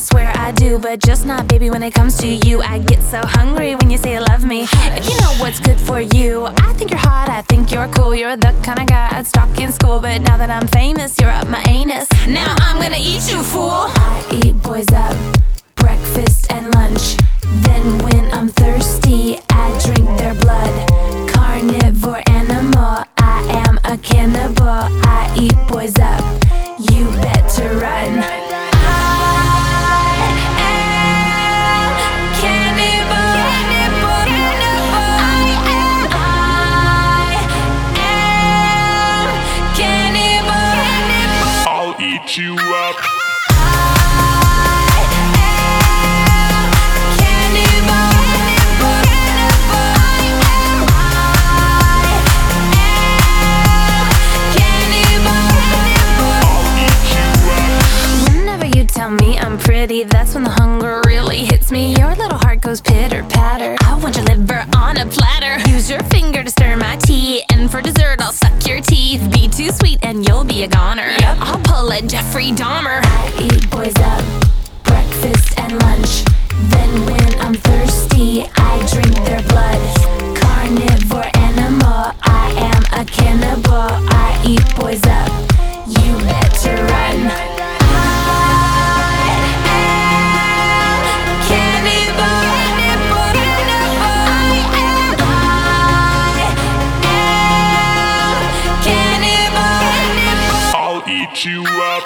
swear I do, but just not, baby, when it comes to you. I get so hungry when you say you love me. If you know what's good for you, I think you're hot, I think you're cool. You're the kind of guy I'd stalk in school, but now that I'm famous, you're up my anus. Now I'm gonna eat you, fool. I eat boys up, breakfast and lunch. Then when I'm thirsty, I drink their blood. Carnivore animal, I am a cannibal. I eat boys up, you better run. Eat you up. Whenever you tell me I'm pretty, that's when the hunger really hits me. Your little heart goes pitter patter. I want your liver on a platter. Use your finger to stir my tea, and for dessert I'll suck your teeth. Be too sweet and you'll be a goner. Yep. I'll pull a Jeffrey Dahmer. I eat boys up, breakfast and lunch. Then when I'm thirsty, I drink their blood. Carnivore animal, I am a cannibal. I eat boys up, you better run. Eat you up.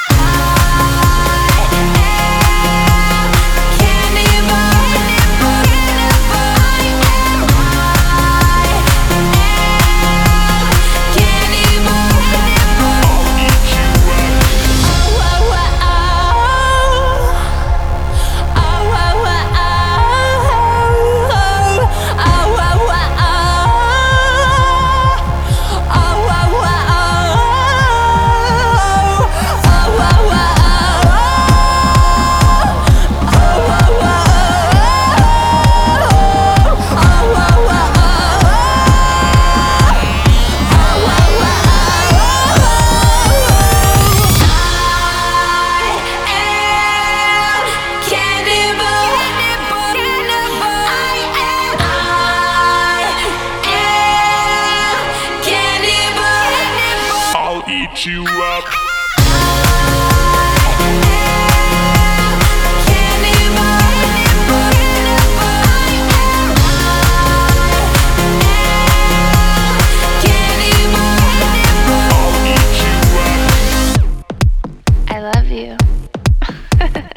Eat you up. I love you.